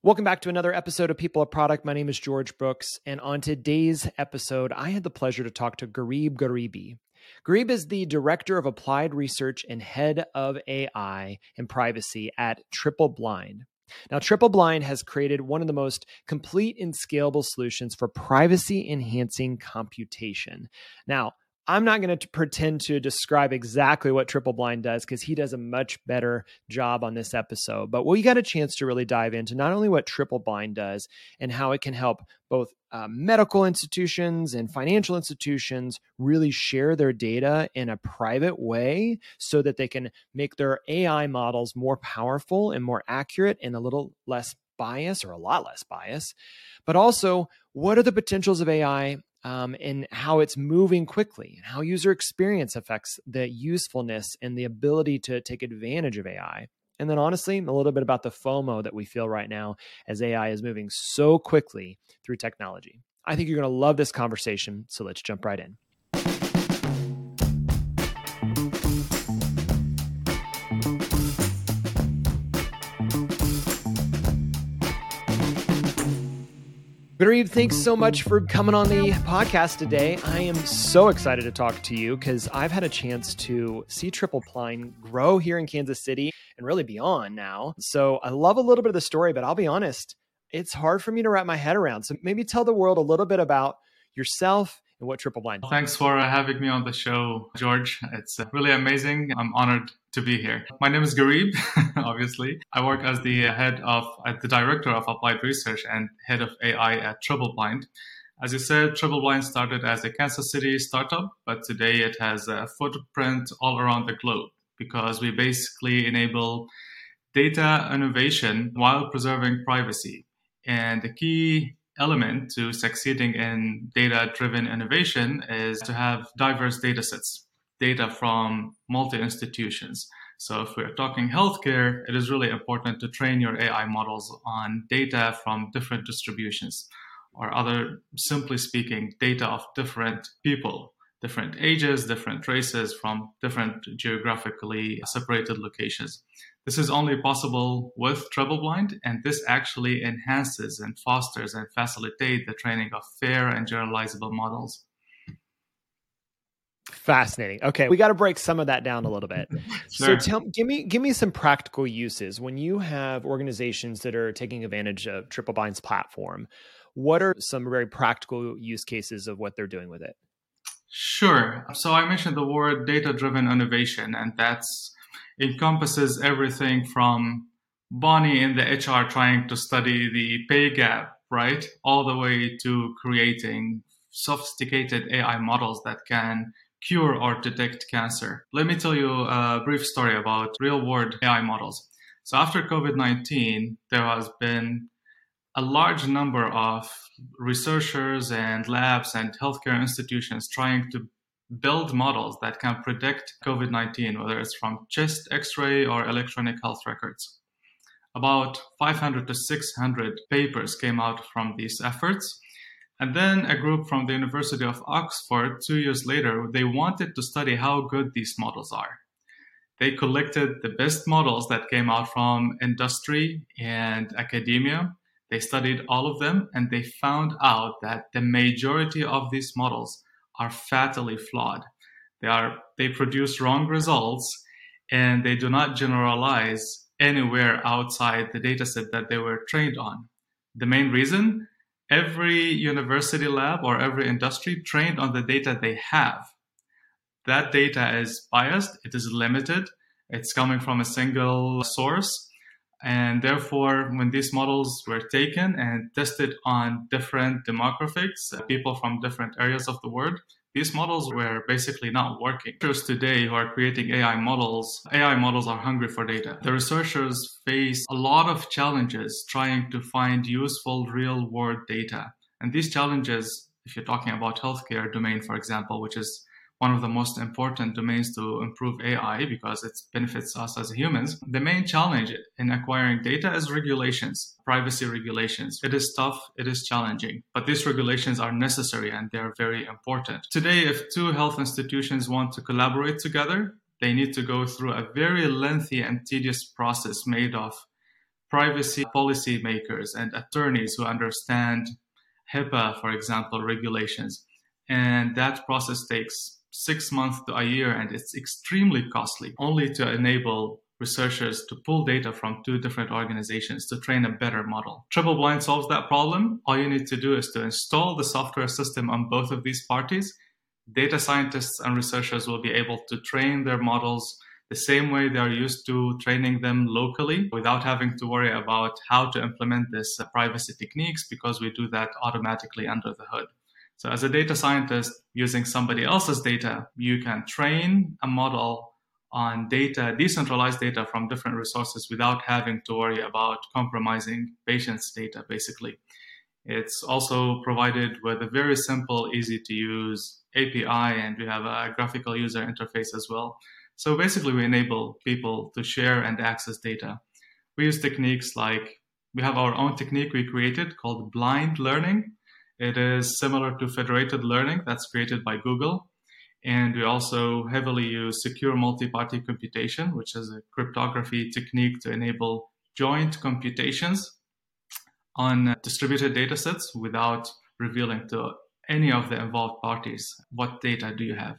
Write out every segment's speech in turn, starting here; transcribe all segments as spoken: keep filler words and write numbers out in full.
Welcome back to another episode of People of Product. My name is George Brooks, and on today's episode, I had the pleasure to talk to Gharib Gharibi. Gharib is the Director of Applied Research and Head of A I and Privacy at Triple Blind. Now, Triple Blind has created one of the most complete and scalable solutions for privacy-enhancing computation. Now, I'm not going to pretend to describe exactly what Triple Blind does because he does a much better job on this episode. But we got a chance to really dive into not only what Triple Blind does and how it can help both uh, medical institutions and financial institutions really share their data in a private way so that they can make their A I models more powerful and more accurate and a little less bias or a lot less bias. But also, what are the potentials of A I? Um, and how it's moving quickly, and how user experience affects the usefulness and the ability to take advantage of A I. And then honestly, a little bit about the FOMO that we feel right now as A I is moving so quickly through technology. I think you're going to love this conversation, so let's jump right in. Gharib, thanks so much for coming on the podcast today. I am so excited to talk to you because I've had a chance to see Triple Blind grow here in Kansas City and really beyond now. So I love a little bit of the story, but I'll be honest, it's hard for me to wrap my head around. So maybe tell the world a little bit about yourself and what Triple Blind does. Thanks for having me on the show, George. It's really amazing. I'm honored to be here. My name is Gharib, obviously. I work as the head of, uh, the director of applied research and head of A I at Triple Blind. As you said, Triple Blind started as a Kansas City startup, but today it has a footprint all around the globe because we basically enable data innovation while preserving privacy. And the key element to succeeding in data-driven innovation is to have diverse data sets, data from multi-institutions. So if we're talking healthcare, it is really important to train your A I models on data from different distributions, or other, simply speaking, data of different people, different ages, different races from different geographically separated locations. This is only possible with Triple Blind, and this actually enhances and fosters and facilitates the training of fair and generalizable models. Fascinating. Okay, we got to break some of that down a little bit. Sure. So tell give me give me some practical uses when you have organizations that are taking advantage of Triple Blind's platform. What are some very practical use cases of what they're doing with it? Sure. So I mentioned the word data-driven innovation, and that's encompasses everything from Bonnie in the H R trying to study the pay gap, right, all the way to creating sophisticated A I models that can cure or detect cancer. Let me tell you a brief story about real-world A I models. So after COVID nineteen, there has been a large number of researchers and labs and healthcare institutions trying to build models that can predict COVID nineteen, whether it's from chest X-ray or electronic health records. About five hundred to six hundred papers came out from these efforts. And then a group from the University of Oxford, two years later, they wanted to study how good these models are. They collected the best models that came out from industry and academia. They studied all of them, and they found out that the majority of these models are fatally flawed. They are they produce wrong results, and they do not generalize anywhere outside the dataset that they were trained on. The main reason? Every university lab or every industry trained on the data they have. That data is biased, it is limited, it's coming from a single source, and therefore when these models were taken and tested on different demographics, people from different areas of the world, these models were basically not working. Researchers today who are creating A I models, A I models are hungry for data. The researchers face a lot of challenges trying to find useful real-world data. And these challenges, if you're talking about healthcare domain, for example, which is one of the most important domains to improve A I because it benefits us as humans. The main challenge in acquiring data is regulations, privacy regulations. It is tough, it is challenging, but these regulations are necessary and they're very important. Today, if two health institutions want to collaborate together, they need to go through a very lengthy and tedious process made of privacy policymakers and attorneys who understand HIPAA, for example, regulations. And that process takes six months to a year, and it's extremely costly, only to enable researchers to pull data from two different organizations to train a better model. Triple Blind solves that problem. All you need to do is to install the software system on both of these parties. Data scientists and researchers will be able to train their models the same way they are used to training them locally without having to worry about how to implement this uh, privacy techniques, because we do that automatically under the hood. So as a data scientist using somebody else's data, you can train a model on data, decentralized data from different resources without having to worry about compromising patients' data, basically. It's also provided with a very simple, easy to use A P I, and we have a graphical user interface as well. So basically we enable people to share and access data. We use techniques like, we have our own technique we created called blind learning. It is similar to federated learning that's created by Google. And we also heavily use secure multi-party computation, which is a cryptography technique to enable joint computations on distributed data sets without revealing to any of the involved parties what data do you have.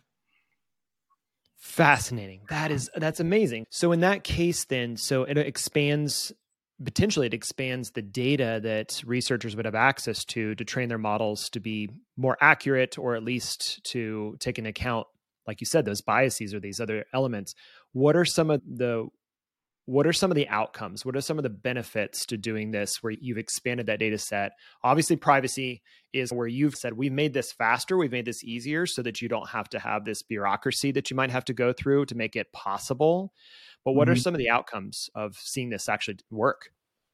Fascinating. That is, that's amazing. So in that case then, so it expands, potentially it expands the data that researchers would have access to to train their models to be more accurate, or at least to take into account, like you said, those biases or these other elements. What are some of the What are some of the outcomes? What are some of the benefits to doing this where you've expanded that data set? Obviously, privacy is where you've said, we've made this faster, we've made this easier so that you don't have to have this bureaucracy that you might have to go through to make it possible. But what mm-hmm. are some of the outcomes of seeing this actually work?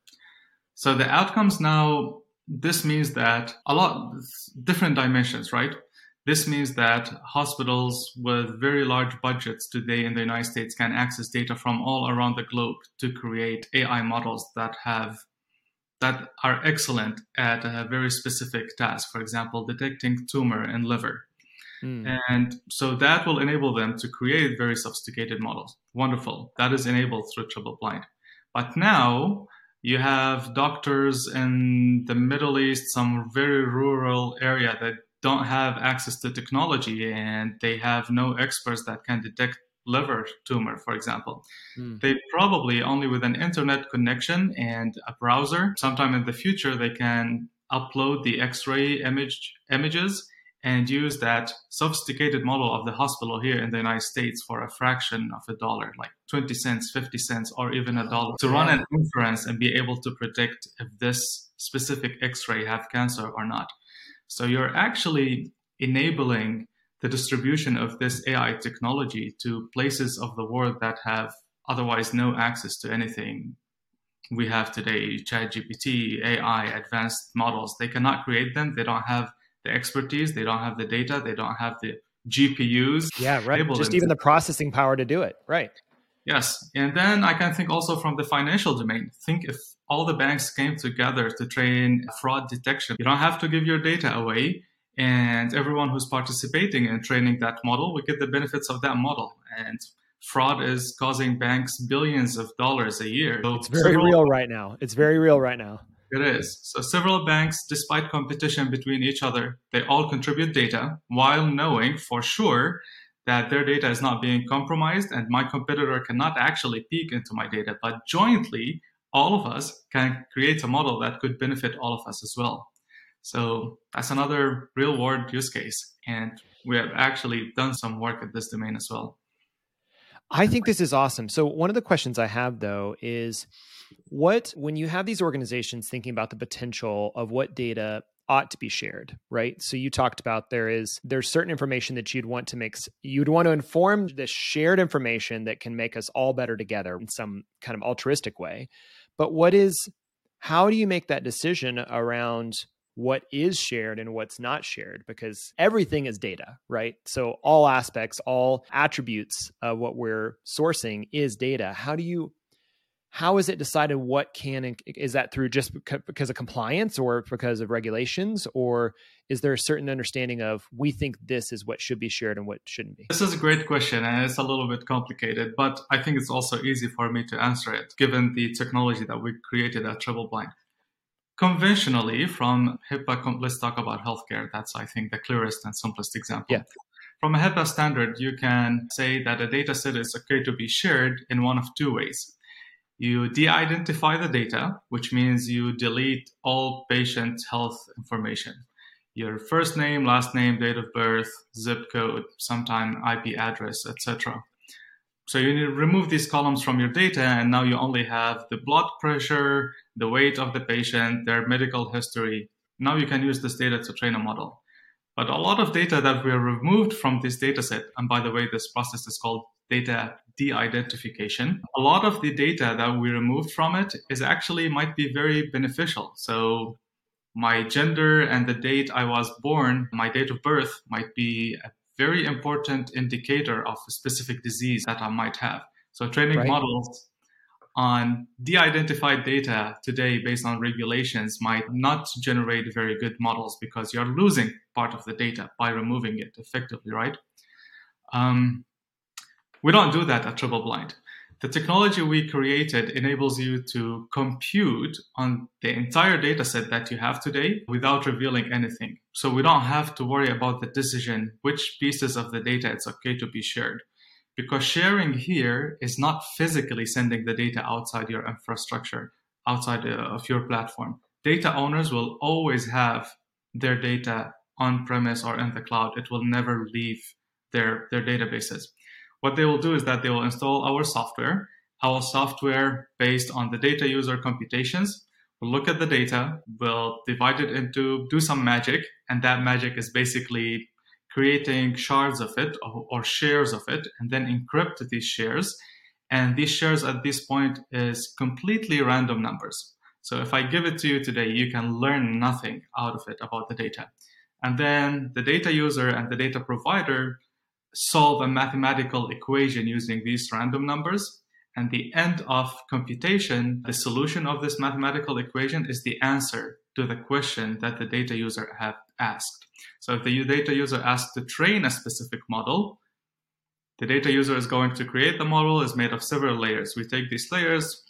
So the outcomes now, this means that a lot different dimensions, right? This means that hospitals with very large budgets today in the United States can access data from all around the globe to create A I models that have that are excellent at a very specific task. For example, detecting tumor in liver. Mm. And so that will enable them to create very sophisticated models. Wonderful. That is enabled through Triple Blind. But now you have doctors in the Middle East, some very rural area that don't have access to technology, and they have no experts that can detect liver tumor, for example. Mm. They probably only with an internet connection and a browser, sometime in the future, they can upload the X-ray image images and use that sophisticated model of the hospital here in the United States for a fraction of a dollar, like twenty cents, fifty cents, or even a dollar, to run an inference and be able to predict if this specific X-ray have cancer or not. So you're actually enabling the distribution of this A I technology to places of the world that have otherwise no access to anything we have today, ChatGPT, A I, advanced models. They cannot create them. They don't have the expertise. They don't have the data. They don't have the G P Us. Yeah, right. Just even the processing power to do it. Right. Yes. And then I can think also from the financial domain. Think if all the banks came together to train fraud detection, you don't have to give your data away. And everyone who's participating in training that model will get the benefits of that model. And fraud is causing banks billions of dollars a year. So it's very several, real right now. It's very real right now. It is. So several banks, despite competition between each other, they all contribute data while knowing for sure that their data is not being compromised and my competitor cannot actually peek into my data. But jointly, all of us can create a model that could benefit all of us as well. So that's another real world use case. And we have actually done some work at this domain as well. I think this is awesome. So one of the questions I have though is what, when you have these organizations thinking about the potential of what data ought to be shared, right? So you talked about there is, there's certain information that you'd want to make, you'd want to inform this shared information that can make us all better together in some kind of altruistic way. But what is, how do you make that decision around what is shared and what's not shared? Because everything is data, right? So all aspects, all attributes of what we're sourcing is data. How do you, how is it decided what can, and is that through just because of compliance or because of regulations, or is there a certain understanding of we think this is what should be shared and what shouldn't be? This is a great question, and it's a little bit complicated, but I think it's also easy for me to answer it, given the technology that we created at TripleBlind. Conventionally, from HIPAA, let's talk about healthcare. That's, I think, the clearest and simplest example. Yeah. From a HIPAA standard, you can say that a data set is okay to be shared in one of two ways. You de-identify the data, which means you delete all patient health information. Your first name, last name, date of birth, zip code, sometime I P address, et cetera. So you need to remove these columns from your data, and now you only have the blood pressure, the weight of the patient, their medical history. Now you can use this data to train a model. But a lot of data that we removed from this data set, and by the way, this process is called data de-identification. A lot of the data that we removed from it is actually might be very beneficial. So my gender and the date I was born, my date of birth might be a very important indicator of a specific disease that I might have. So training right. models on de-identified data today based on regulations might not generate very good models because you're losing part of the data by removing it effectively, right? Um, we don't do that at TripleBlind. The technology we created enables you to compute on the entire data set that you have today without revealing anything. So we don't have to worry about the decision which pieces of the data it's okay to be shared. Because sharing here is not physically sending the data outside your infrastructure, outside of your platform. Data owners will always have their data on-premise or in the cloud. It will never leave their, their databases. What they will do is that they will install our software. Our software, based on the data user computations, will look at the data, will divide it into, do some magic, and that magic is basically creating shards of it or, or shares of it, and then encrypt these shares. And these shares at this point is completely random numbers. So if I give it to you today, you can learn nothing out of it about the data. And then the data user and the data provider solve a mathematical equation using these random numbers. And the end of computation, the solution of this mathematical equation is the answer to the question that the data user have asked. So if the data user asks to train a specific model, the data user is going to create the model. Is made of several layers. We take these layers,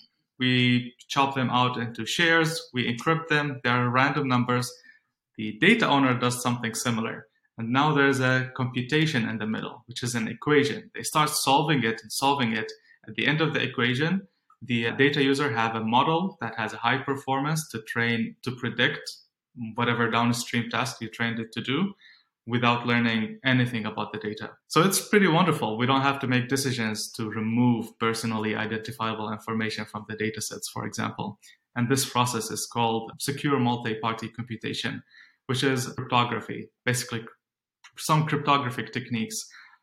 we chop them out into shares, we encrypt them. They are random numbers. The data owner does something similar. And now there's a computation in the middle, which is an equation. They start solving it and solving it. At the end of the equation, the data user have a model that has a high performance to train, to predict whatever downstream task you trained it to do without learning anything about the data. So it's pretty wonderful. We don't have to make decisions to remove personally identifiable information from the data sets, for example. And this process is called secure multi-party computation, which is cryptography, basically some cryptographic techniques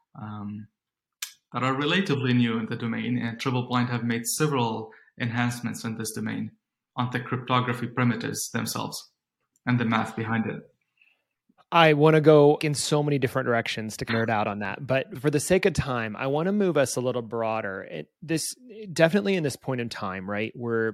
um, that are relatively new in the domain, and TripleBlind have made several enhancements in this domain on the cryptography primitives themselves and the math behind it. I want to go in so many different directions to nerd out on that, but for the sake of time, I want to move us a little broader. It, this definitely in this point in time, right? We're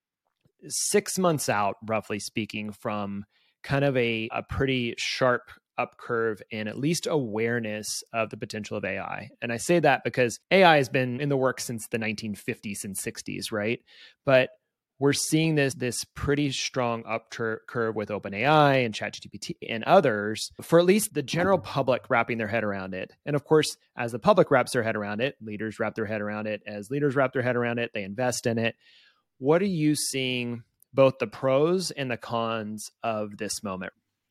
six months out, roughly speaking, from kind of a, a pretty sharp up curve in at least awareness of the potential of A I. And I say that because A I has been in the works since the nineteen fifties and sixties, right? But we're seeing this, this pretty strong up curve with OpenAI and ChatGPT and others for at least the general public wrapping their head around it. And of course, as the public wraps their head around it, leaders wrap their head around it. As leaders wrap their head around it, they invest in it. What are you seeing, both the pros and the cons of this moment?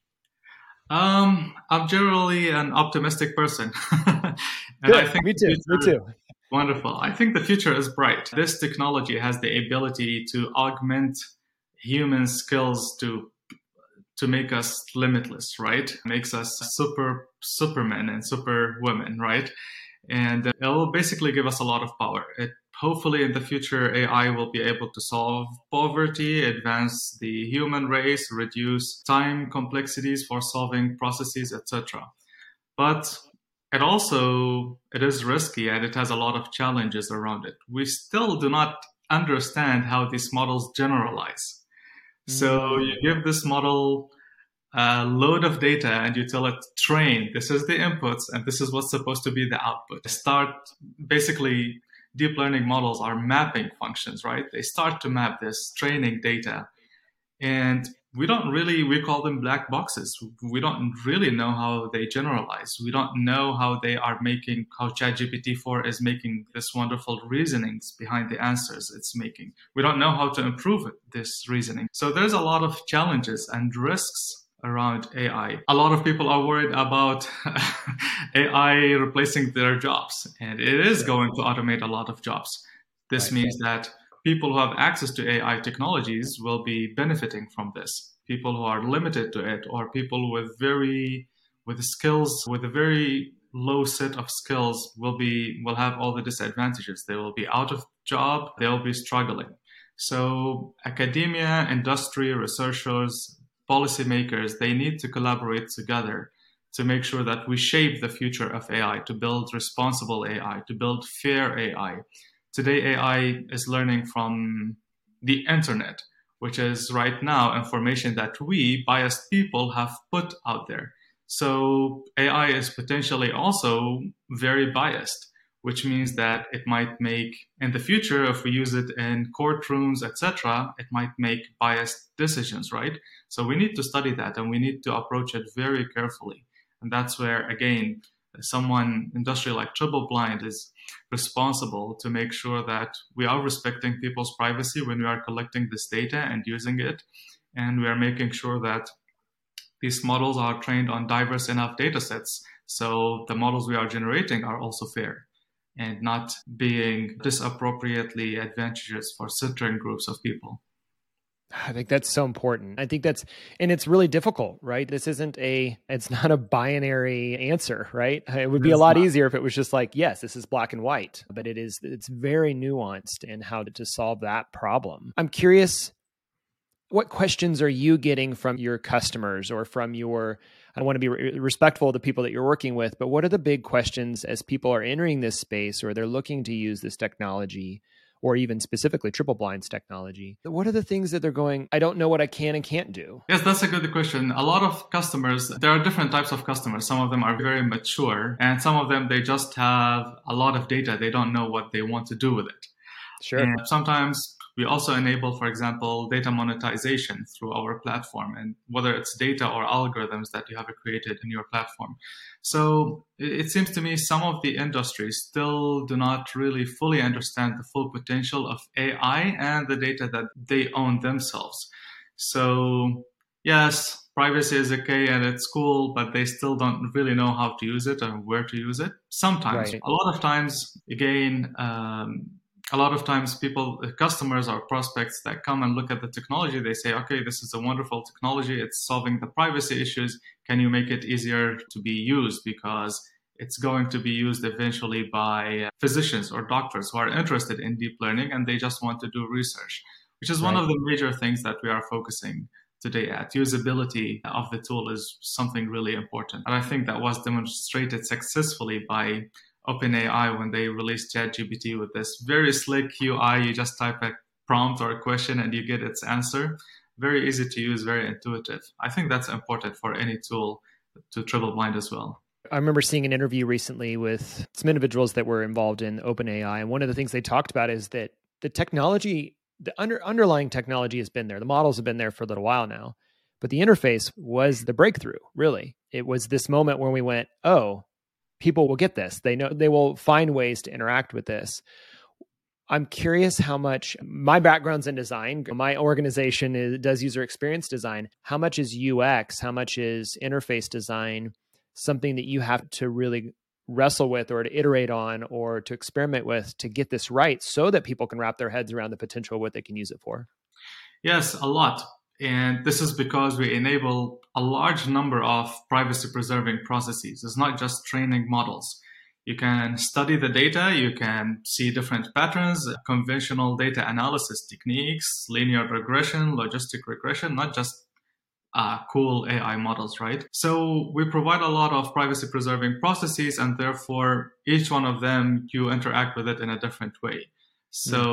Um, I'm generally an optimistic person. and Good. I think me too. Me too. Wonderful. I think the future is bright. This technology has the ability to augment human skills to to make us limitless, right? It makes us super supermen and super women, right? And it will basically give us a lot of power. It hopefully in the future, A I will be able to solve poverty, advance the human race, reduce time complexities for solving processes, et cetera. But it also, it is risky and it has a lot of challenges around it. We still do not understand how these models generalize. So Mm. you give this model a load of data and you tell it, train, this is the inputs and this is what's supposed to be the output. Start, basically, deep learning models are mapping functions, right? They start to map this training data. And we don't really, we call them black boxes. We don't really know how they generalize. We don't know how they are making, how ChatGPT four is making this wonderful reasonings behind the answers it's making. We don't know how to improve it, this reasoning. So there's a lot of challenges and risks around A I. A lot of people are worried about A I replacing their jobs, and it is going to automate a lot of jobs. This right. means that people who have access to A I technologies will be benefiting from this. People who are limited to it, or people with very with skills with a very low set of skills, will be will have all the disadvantages. They will be out of job. They will be struggling. So academia, industry, researchers, policymakers, they need to collaborate together to make sure that we shape the future of A I, to build responsible A I, to build fair A I. Today, A I is learning from the internet, which is right now information that we, biased people, have put out there. So A I is potentially also very biased, which means that it might make, in the future, if we use it in courtrooms, et cetera, it might make biased decisions, right? So we need to study that, and we need to approach it very carefully. And that's where, again, someone, industry like TripleBlind, is responsible to make sure that we are respecting people's privacy when we are collecting this data and using it. And we are making sure that these models are trained on diverse enough data sets, so the models we are generating are also fair and not being disappropriately advantageous for certain groups of people. I think that's so important. I think that's, and it's really difficult, right? This isn't a, it's not a binary answer, right? It would be a lot easier if it was just like, yes, this is black and white, but it is, it's very nuanced in how to, to solve that problem. I'm curious, what questions are you getting from your customers or from your, I want to be re- respectful of the people that you're working with, but what are the big questions as people are entering this space or they're looking to use this technology, or even specifically TripleBlind's technology? What are the things that they're going, I don't know what I can and can't do? Yes, that's a good question. A lot of customers, there are different types of customers. Some of them are very mature, and some of them, they just have a lot of data. They don't know what they want to do with it. Sure. And sometimes we also enable, for example, data monetization through our platform, and whether it's data or algorithms that you have created in your platform. So it seems to me some of the industries still do not really fully understand the full potential of A I and the data that they own themselves. So yes, privacy is okay and it's cool, but they still don't really know how to use it or where to use it. Sometimes, right. A lot of times, again, um, A lot of times people, customers or prospects that come and look at the technology, they say, okay, this is a wonderful technology. It's solving the privacy issues. Can you make it easier to be used? Because it's going to be used eventually by physicians or doctors who are interested in deep learning and they just want to do research, which is right. one of the major things that we are focusing today at. Usability of the tool is something really important. And I think that was demonstrated successfully by OpenAI when they released ChatGPT with this very slick U I. You just type a prompt or a question and you get its answer. Very easy to use, very intuitive. I think that's important for any tool, to TripleBlind as well. I remember seeing an interview recently with some individuals that were involved in OpenAI, and one of the things they talked about is that the technology, the under, underlying technology has been there. The models have been there for a little while now, but the interface was the breakthrough, really. It was this moment where we went, oh, people will get this. They know they will find ways to interact with this. I'm curious how much, my background's in design. My organization is, does user experience design. How much is U X? How much is interface design something that you have to really wrestle with or to iterate on or to experiment with to get this right so that people can wrap their heads around the potential of what they can use it for? Yes, a lot. And this is because we enable a large number of privacy-preserving processes. It's not just training models. You can study the data, you can see different patterns, conventional data analysis techniques, linear regression, logistic regression, not just uh, cool A I models, right? So we provide a lot of privacy-preserving processes, and therefore each one of them, you interact with it in a different way. So mm-hmm.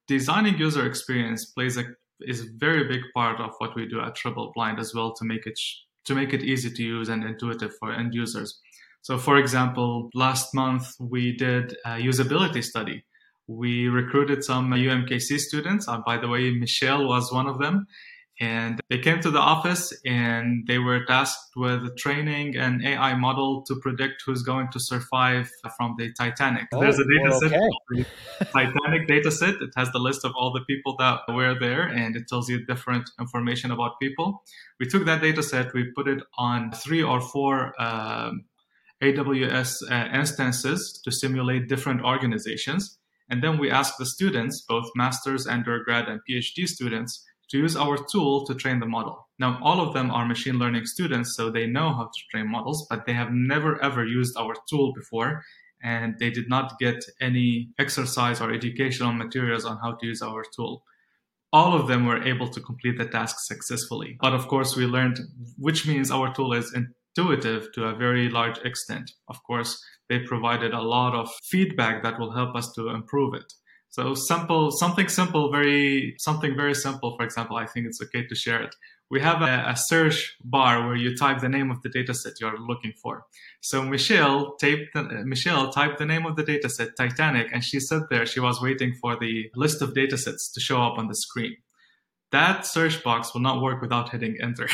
designing user experience plays a is a very big part of what we do at Triple Blind as well to make it to make it easy to use and intuitive for end users. So, for example, last month we did a usability study. We recruited some U M K C students. Uh, by the way, Michelle was one of them. And they came to the office and they were tasked with training an A I model to predict who's going to survive from the Titanic. Oh, There's a data well, set, okay. the Titanic data set. It has the list of all the people that were there and it tells you different information about people. We took that data set, we put it on three or four um, A W S uh, instances to simulate different organizations. And then we asked the students, both master's, undergrad, and PhD students, to use our tool to train the model. Now, all of them are machine learning students, so they know how to train models, but they have never ever used our tool before, and they did not get any exercise or educational materials on how to use our tool. All of them were able to complete the task successfully. But of course, we learned, which means our tool is intuitive to a very large extent. Of course, they provided a lot of feedback that will help us to improve it. So simple, something simple, very something very simple. For example, I think it's okay to share it. We have a, a search bar where you type the name of the dataset you're looking for. So Michelle typed the, Michelle typed the name of the dataset, Titanic, and she sat there. She was waiting for the list of datasets to show up on the screen. That search box will not work without hitting enter.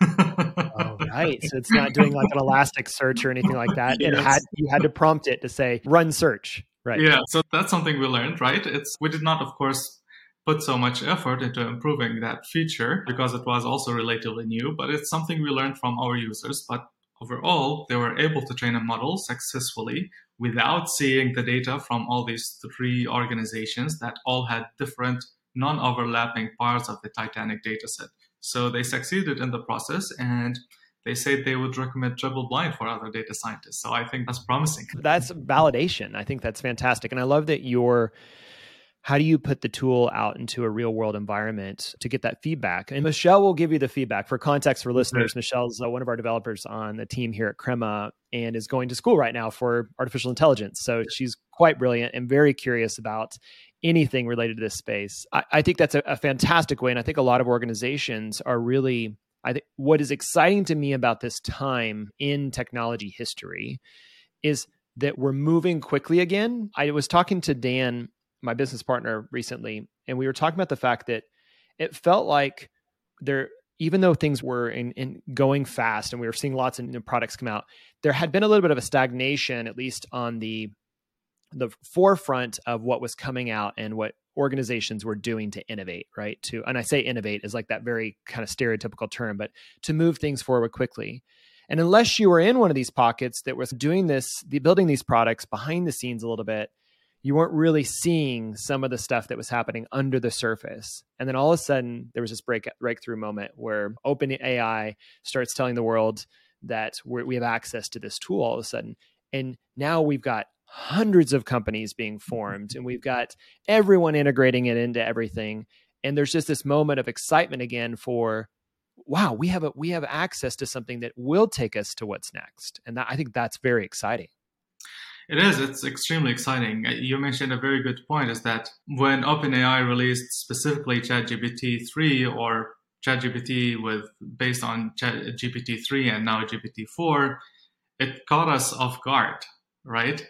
Oh, right. So it's not doing like an elastic search or anything like that. It Yes. had you had to prompt it to say run search. Right. Yeah, so that's something we learned, right? It's we did not, of course, put so much effort into improving that feature because it was also relatively new, but it's something we learned from our users. But overall, they were able to train a model successfully without seeing the data from all these three organizations that all had different non-overlapping parts of the Titanic dataset. So they succeeded in the process, and they said they would recommend Triple Blind for other data scientists. So I think that's promising. That's validation. I think that's fantastic. And I love that you're, how do you put the tool out into a real world environment to get that feedback? And Michelle will give you the feedback. For context for listeners, mm-hmm. Michelle's uh, one of our developers on the team here at Crema and is going to school right now for artificial intelligence. So she's quite brilliant and very curious about anything related to this space. I, I think that's a, a fantastic way. And I think a lot of organizations are really, I think what is exciting to me about this time in technology history is that we're moving quickly again. I was talking to Dan, my business partner, recently, and we were talking about the fact that it felt like there, even though things were in, in going fast and we were seeing lots of new products come out, there had been a little bit of a stagnation, at least on the the forefront of what was coming out and what organizations were doing to innovate, right? To, and I say innovate is like that very kind of stereotypical term, but to move things forward quickly. And unless you were in one of these pockets that was doing this, the building these products behind the scenes a little bit, you weren't really seeing some of the stuff that was happening under the surface. And then all of a sudden there was this break, breakthrough moment where OpenAI starts telling the world that we're, we have access to this tool all of a sudden. And now we've got hundreds of companies being formed and we've got everyone integrating it into everything. And there's just this moment of excitement again for, wow, we have a, we have access to something that will take us to what's next. And that, I think that's very exciting. It is. It's extremely exciting. You mentioned a very good point is that when OpenAI released specifically ChatGPT three or ChatGPT with based on G P T three and now G P T four, it caught us off guard, right?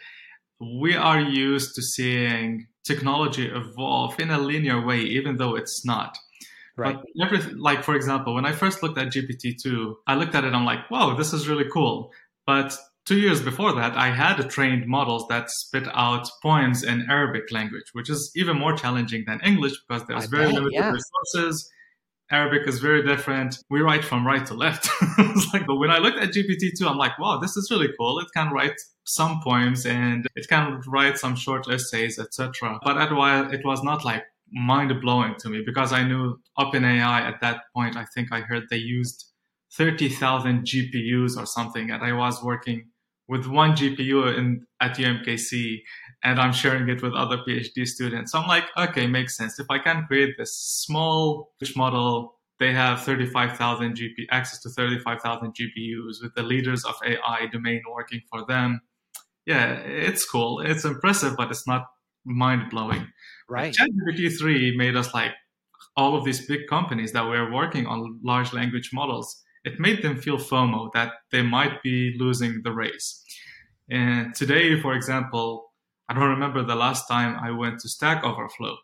We are used to seeing technology evolve in a linear way, even though it's not. Right. But everything, like, for example, when I first looked at G P T two, I looked at it, I'm like, wow, this is really cool. But two years before that, I had trained models that spit out poems in Arabic language, which is even more challenging than English because there's I very bet, limited yeah. resources. Arabic is very different. We write from right to left. It's like, but when I looked at G P T two, I'm like, wow, this is really cool. It can write some poems and it can write some short essays, et cetera. But otherwise, it was not like mind-blowing to me because I knew OpenAI at that point, I think I heard they used thirty thousand G P Us or something. And I was working with one G P U in, at U M K C and I'm sharing it with other PhD students. So I'm like, okay, makes sense. If I can create this small model, they have thirty-five thousand G P access to thirty-five thousand G P Us with the leaders of A I domain working for them. Yeah, it's cool. It's impressive, but it's not mind-blowing. Like Right. ChatGPT three made us like all of these big companies that were working on large language models. It made them feel FOMO that they might be losing the race. And today, for example, I don't remember the last time I went to Stack Overflow,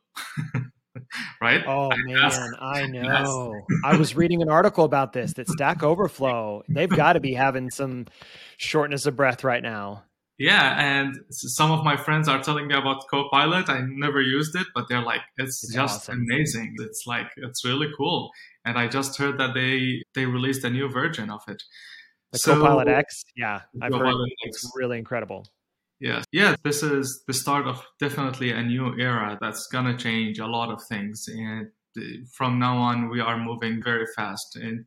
right? Oh I asked, man, I I asked know. I was reading an article about this that Stack Overflow, they've got to be having some shortness of breath right now. Yeah, and some of my friends are telling me about Copilot. I never used it, but they're like, it's, It's just awesome. amazing. It's like, it's really cool. And I just heard that they they released a new version of it. The So, Copilot X, yeah, I've heard Copilot it's X. really incredible. Yes. Yeah, this is the start of definitely a new era that's going to change a lot of things. And from now on, we are moving very fast. And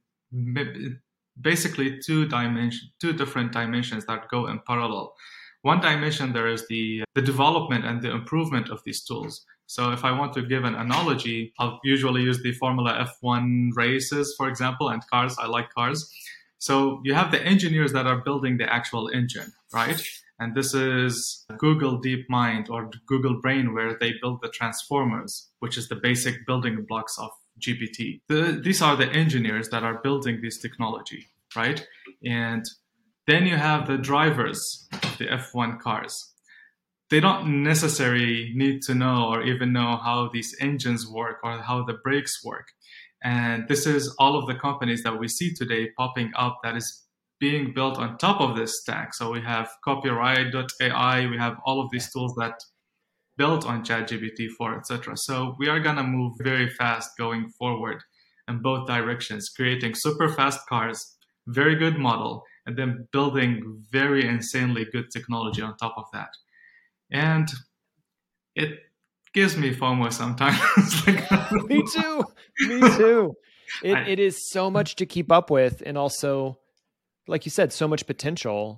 basically two dimension, two different dimensions that go in parallel. One dimension, there is the, the development and the improvement of these tools. So if I want to give an analogy, I'll usually use the Formula F one races, for example, and cars. I like cars. So you have the engineers that are building the actual engine, right? And this is Google DeepMind or Google Brain, where they build the transformers, which is the basic building blocks of G P T. The, these are the engineers that are building this technology, right? And then you have the drivers of the F one cars. They don't necessarily need to know or even know how these engines work or how the brakes work. And this is all of the companies that we see today popping up that is being built on top of this stack. So we have Copyright dot A I, we have all of these tools that built on ChatGPT four, et cetera. So we are going to move very fast going forward in both directions, creating super fast cars, very good model, and then building very insanely good technology on top of that. And it gives me FOMO sometimes. Me too. Me too. It, I, it is so much to keep up with, and also, like you said, so much potential.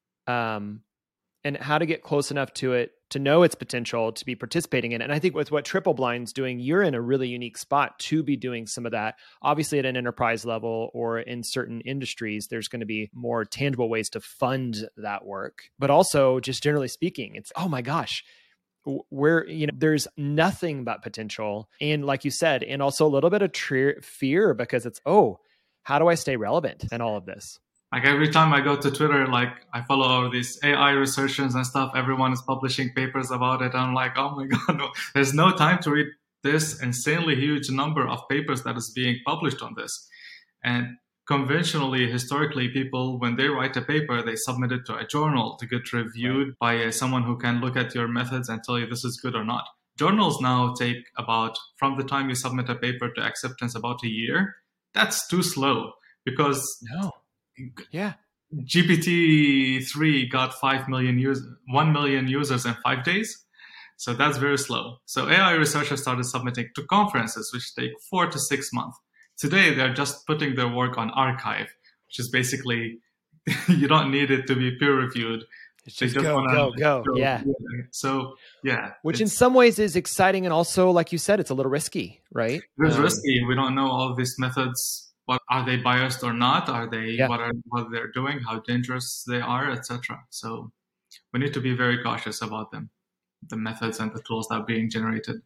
Um, and how to get close enough to it to know its potential to be participating in it. And I think with what Triple Blind's doing, you're in a really unique spot to be doing some of that. Obviously, at an enterprise level or in certain industries, there's going to be more tangible ways to fund that work. But also, just generally speaking, it's, oh my gosh, where, you know, there's nothing but potential. And like you said, and also a little bit of tr- fear because it's, oh, how do I stay relevant in all of this? Like every time I go to Twitter, like I follow all these A I researchers and stuff, everyone is publishing papers about it. I'm like, oh my God, no, there's no time to read this insanely huge number of papers that is being published on this. And conventionally, historically, people, when they write a paper, they submit it to a journal to get reviewed right. by uh, someone who can look at your methods and tell you this is good or not. Journals now take about, from the time you submit a paper to acceptance, about a year. That's too slow because no. Yeah. G P T three got five million users, one million users in five days. So that's very slow. So A I researchers started submitting to conferences, which take four to six months. Today, they're just putting their work on archive, which is basically, you don't need it to be peer reviewed. It's just, just go, go, go, go. Yeah. So, yeah. Which in some ways is exciting. And also, like you said, it's a little risky, right? It's um, risky. We don't know all of these methods. What are they biased or not? Are they yeah. what are what they're doing? How dangerous they are, et cetera. So we need to be very cautious about them, the methods and the tools that are being generated.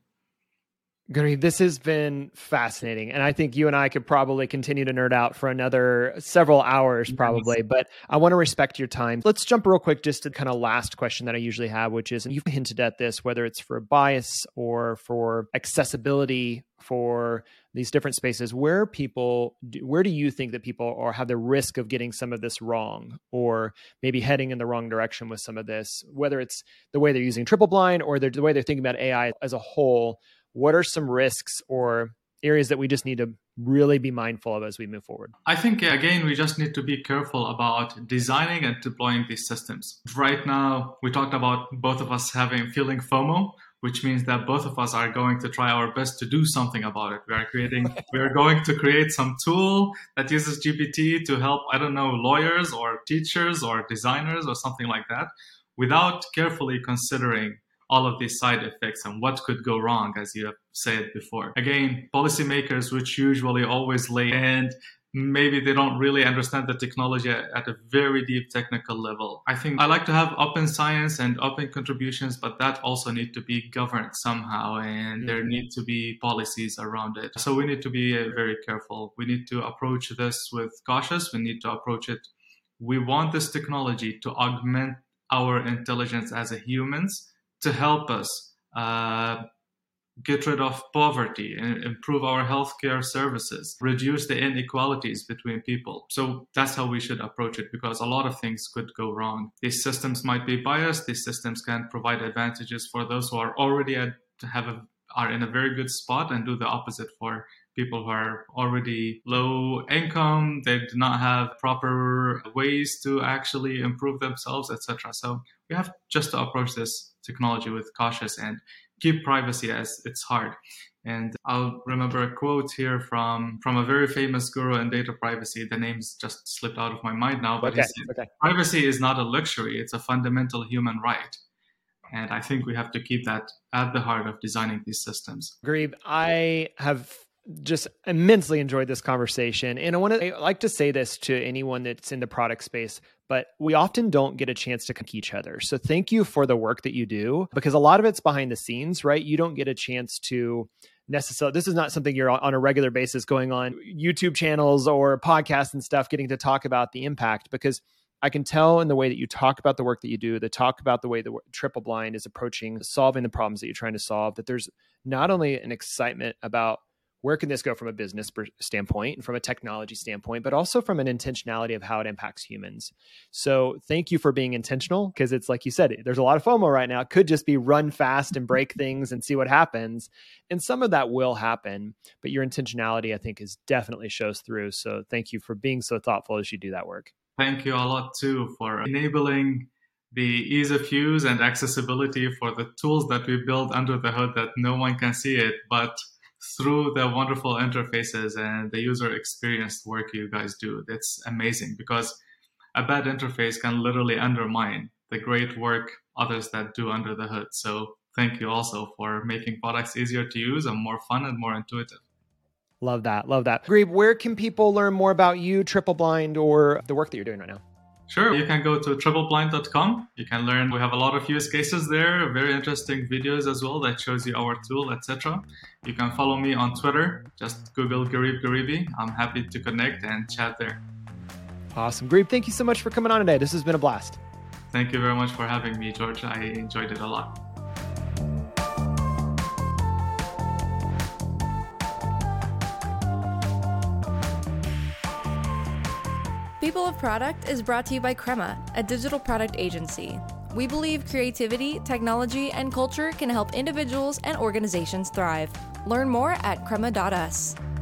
Gary, this has been fascinating. And I think you and I could probably continue to nerd out for another several hours probably, yes. But I want to respect your time. Let's jump real quick just to kind of last question that I usually have, which is, and you've hinted at this, whether it's for bias or for accessibility for these different spaces, where people, where do you think that people are have the risk of getting some of this wrong or maybe heading in the wrong direction with some of this, whether it's the way they're using Triple Blind or the way they're thinking about A I as a whole? What are some risks or areas that we just need to really be mindful of as we move forward? I think, again, we just need to be careful about designing and deploying these systems. Right now, we talked about both of us having feeling FOMO, which means that both of us are going to try our best to do something about it. We are creating, we are going to create some tool that uses G P T to help, I don't know, lawyers or teachers or designers or something like that, without carefully considering all of these side effects and what could go wrong, as you have said before. Again, policymakers, which usually always lay, and maybe they don't really understand the technology at, at a very deep technical level. I think I like to have open science and open contributions, but that also need to be governed somehow, and mm-hmm. there need to be policies around it. So we need to be uh, very careful. We need to approach this with cautious. We need to approach it. We want this technology to augment our intelligence as a humans, to help us uh, get rid of poverty and improve our healthcare services, reduce the inequalities between people. So that's how we should approach it, because a lot of things could go wrong. These systems might be biased. These systems can provide advantages for those who are already at, have a, are in a very good spot, and do the opposite for people who are already low income. They do not have proper ways to actually improve themselves, et cetera. So we have just to approach this technology with cautious and keep privacy, as it's hard. And I'll remember a quote here from, from a very famous guru in data privacy. The name's just slipped out of my mind now, but okay, he said, okay. privacy is not a luxury, it's a fundamental human right. And I think we have to keep that at the heart of designing these systems. Gharib, I have just immensely enjoyed this conversation. And I want to I like to say this to anyone that's in the product space, but we often don't get a chance to compete each other. So thank you for the work that you do, because a lot of it's behind the scenes, right? You don't get a chance to necessarily, this is not something you're on a regular basis going on YouTube channels or podcasts and stuff, getting to talk about the impact, because I can tell in the way that you talk about the work that you do, the talk about the way the Triple Blind is approaching solving the problems that you're trying to solve, that there's not only an excitement about where can this go from a business standpoint and from a technology standpoint, but also from an intentionality of how it impacts humans. So thank you for being intentional, because it's like you said, there's a lot of FOMO right now. It could just be run fast and break things and see what happens. And some of that will happen, but your intentionality, I think, is definitely shows through. So thank you for being so thoughtful as you do that work. Thank you a lot too for enabling the ease of use and accessibility for the tools that we build under the hood that no one can see it, but through the wonderful interfaces and the user experience work you guys do. That's amazing, because a bad interface can literally undermine the great work others that do under the hood. So thank you also for making products easier to use and more fun and more intuitive. Love that. Love that. Gharib, where can people learn more about you, Triple Blind, or the work that you're doing right now? Sure. You can go to triple blind dot com. You can learn. We have a lot of use cases there, very interesting videos as well that shows you our tool, et cetera. You can follow me on Twitter. Just Google Gharib Gharibi. I'm happy to connect and chat there. Awesome. Gharib, thank you so much for coming on today. This has been a blast. Thank you very much for having me, George. I enjoyed it a lot. People of Product is brought to you by Crema, a digital product agency. We believe creativity, technology, and culture can help individuals and organizations thrive. Learn more at crema dot us.